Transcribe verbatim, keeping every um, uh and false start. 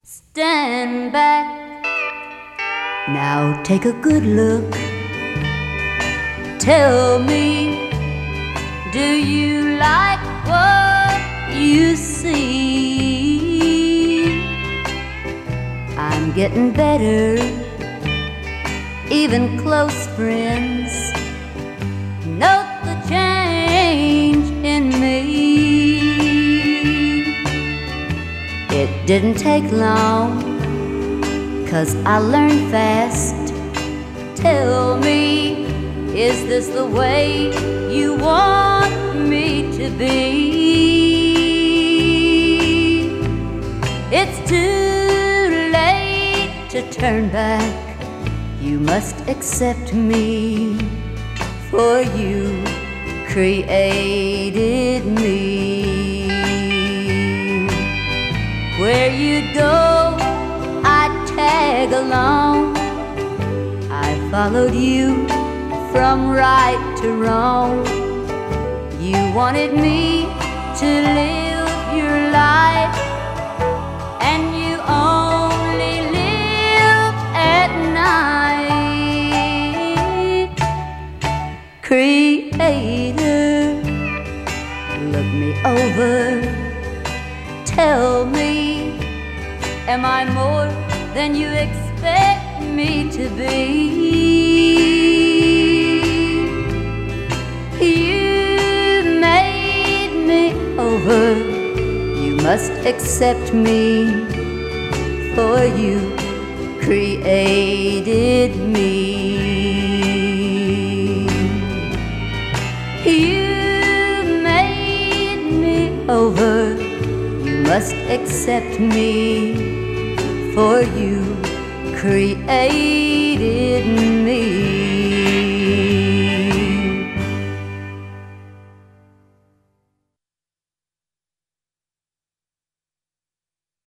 Stand back, now take a good look. Tell me, do you like what you see? I'm getting better, even close friends note the change in me. It didn't take long, 'cause I learned fast. Tell me, is this the way you want me to be? It's too late to turn back. You must accept me, for you created me. Where you'd go, I'd tag along. I followed you from right to wrong. You wanted me to live your life, and you only live at night. Creator, look me over. Tell me, am I more than you expect me to be? You made me over. You must accept me, for you created me. You made me over. You must accept me, for you created me.